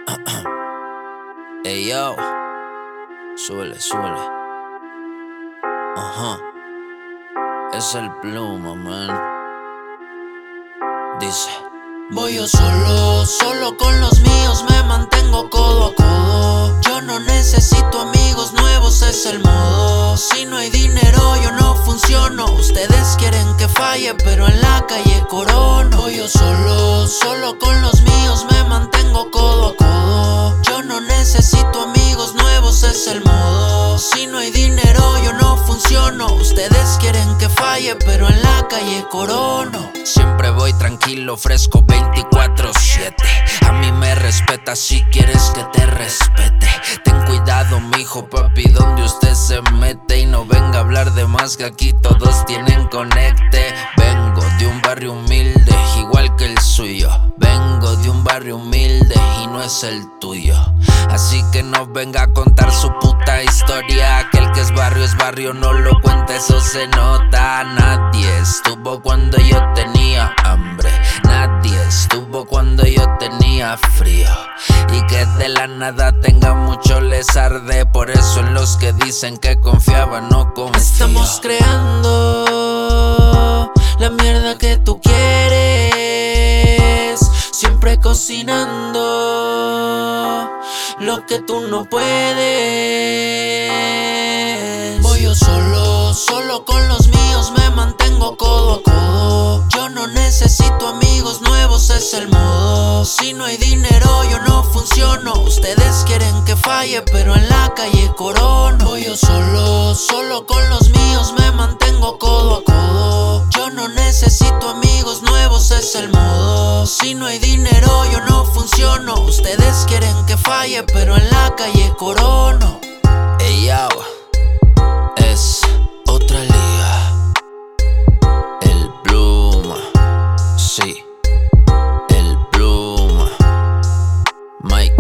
Ey yo, súbele, súbele. Ajá, es el Pluma, man. Dice: voy yo solo, solo con los míos, me mantengo codo a codo. Yo no necesito amigos nuevos, es el modo. Si no hay dinero yo no funciono. Ustedes quieren que falle, pero en la calle corono. Voy yo solo, solo con los míos, me mantengo codo a codo. Yo no necesito amigos nuevos, es el modo. Si no hay dinero yo no funciono. Ustedes quieren que falle, pero en la calle corono. Siempre voy tranquilo, fresco 24/7. A mí me respeta si quieres que te respete. Ten cuidado, mijo, papi, donde usted se mete. Y no venga a hablar de más, que aquí todos tienen conecte. Vengo de un barrio humilde, igual que el suyo. Vengo de un barrio humilde y no es el tuyo. Así que no venga a contar su puta historia. Aquel que es barrio, no lo cuenta, eso se nota. Nadie estuvo cuando yo tenía hambre. Nadie estuvo cuando yo tenía frío. Y que de la nada tenga mucho les arde. Por eso en los que dicen que confiaban no confío. Estamos creando la mierda que tú quieres. Siempre cocinando lo que tú no puedes. Voy yo solo, solo con los míos, me mantengo codo a codo. Yo no necesito amigos nuevos, es el modo. Si no hay dinero yo no funciono. Ustedes quieren que falle, pero en la calle corono. Voy yo solo, solo con los míos, me mantengo codo a codo. Yo no necesito amigos nuevos, es el modo. Si no hay dinero yo no funciono. Ustedes quieren que falle, pero en la calle corono. Ey yo, es otra liga. El Pluma, sí, el Pluma. Mike.